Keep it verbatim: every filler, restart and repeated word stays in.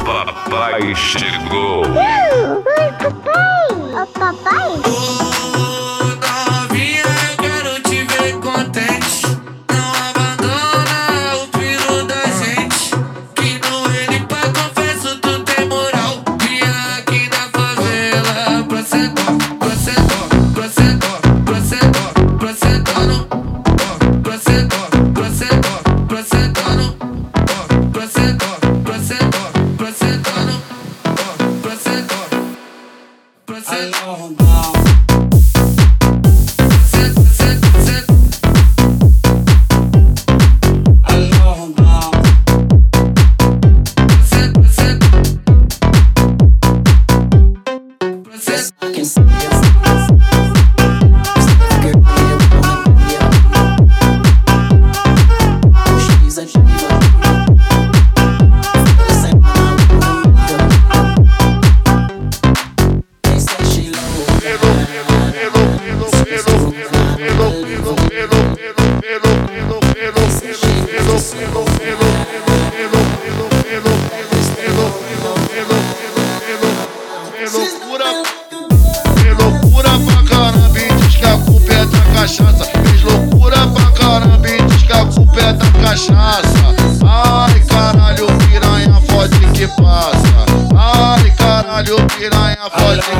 papai chegou. Uh, oi, papai. Ô, papai. Ô, novinha, eu quero te ver contente. Não abandona o filho da gente. Que no ele pra confesso tu tem moral. Vinha aqui na favela pra sentar, pra sentar, pra sentar, pra sentar, pra sentar no, ó, pra sentar, pra sentar, pra sentar no, ó, pra sentar, pra sentar, pra sentar no, ó, pra sentar, pra sentar. Fez loucura pra caramba e diz que a culpa é da cachaça. Ai caralho, piranha fode que passa. Ai caralho, piranha fode